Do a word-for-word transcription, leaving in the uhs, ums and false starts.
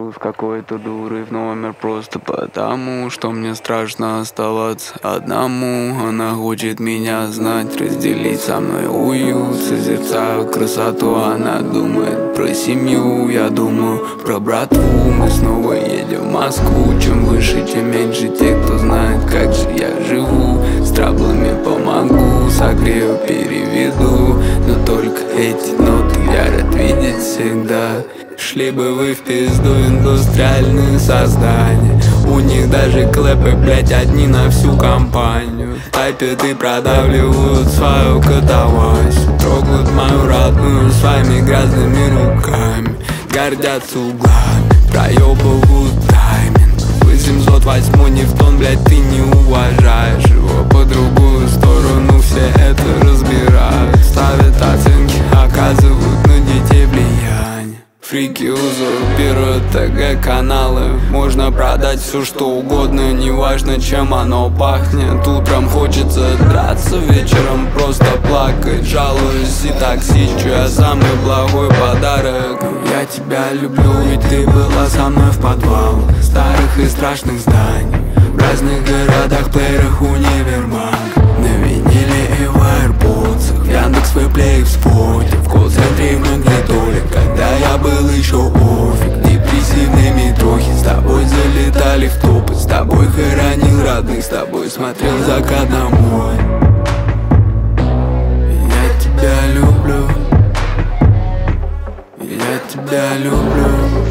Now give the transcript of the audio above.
Зашел с какой-то дурой в номер просто потому, что мне страшно оставаться одному. Она хочет меня знать, разделить со мной уют. Созерцаю красоту, она думает про семью. Я думаю про братву, мы снова едем в Москву. Чем выше, тем меньше тех, кто знает, как же я живу. С траблами помогу, согрею, переведу. Но только эти ноты я рад видеть всегда. Шли бы вы в пизду, индустриальные создания. У них даже клэпы, блять, одни на всю компанию. Тайпят и продавливают свою катавасию. Трогают мою родную своими грязными руками. Гордятся углами, проебывают тайминг. восемьсот восемь не в тон, блять, ты не уважаешь его. По другую сторону все это разбирают. Ставят оценки, оказывают на детей влияние. Фрики узурпируют ТГ-каналы. Можно продать все что угодно, неважно чем оно пахнет. Утром хочется драться, вечером просто плакать. Жалуюсь и токсичу, я самый благой подарок. Я тебя люблю, ведь ты была со мной в подвалах старых и страшных зданий, в разных городах, плеерах, универмаг. На виниле и в аирподсах, в Яндекс, Вэйплей, в споте, в колл-центре и в магнитоле. Когда я был еще офиг, депрессивными трохи. С тобой залетали в топы, с тобой хоронил родных, с тобой смотрел закат на море. Я тебя люблю, я тебя люблю.